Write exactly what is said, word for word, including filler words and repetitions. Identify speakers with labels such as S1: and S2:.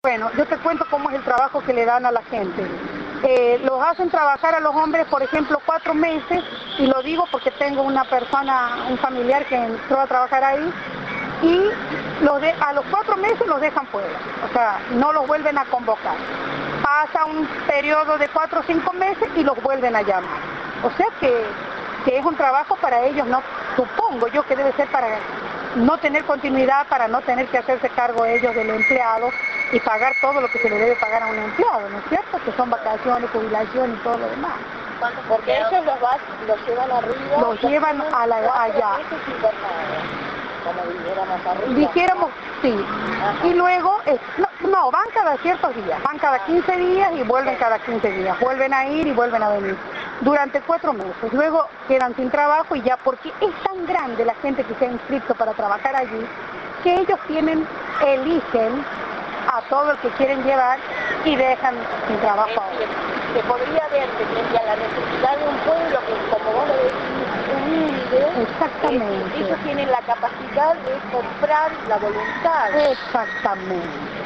S1: Bueno, yo te cuento cómo es el trabajo que le dan a la gente. Eh, los hacen trabajar a los hombres, por ejemplo, cuatro meses, y lo digo porque tengo una persona, un familiar que entró a trabajar ahí, y los de, a los cuatro meses los dejan fuera, o sea, no los vuelven a convocar. Pasa un periodo de cuatro o cinco meses y los vuelven a llamar. O sea que, que es un trabajo para ellos, no supongo yo que debe ser para no tener continuidad, para no tener que hacerse cargo ellos del empleado y pagar todo lo que se le debe pagar a un empleado, ¿no es cierto? Que son vacaciones, jubilación y todo lo demás.
S2: Porque ellos los, vas, los llevan arriba.
S1: Los llevan a la, allá.
S2: Como dijéramos arriba.
S1: Dijéramos, sí. Ajá. Y luego, eh, no, no, van cada ciertos días, van cada quince días y vuelven cada quince días. Vuelven a ir y vuelven a venir. Durante cuatro meses. Luego quedan sin trabajo y ya, porque es tan grande la gente que se ha inscrito para trabajar allí, que ellos tienen, eligen a todo el que quieren llevar y dejan sin trabajo a otro.
S2: Se podría ver que frente a la necesidad de un pueblo que, como vos lo decís, humilde,
S1: exactamente.
S2: Eh, ellos tienen la capacidad de comprar la voluntad.
S1: Exactamente.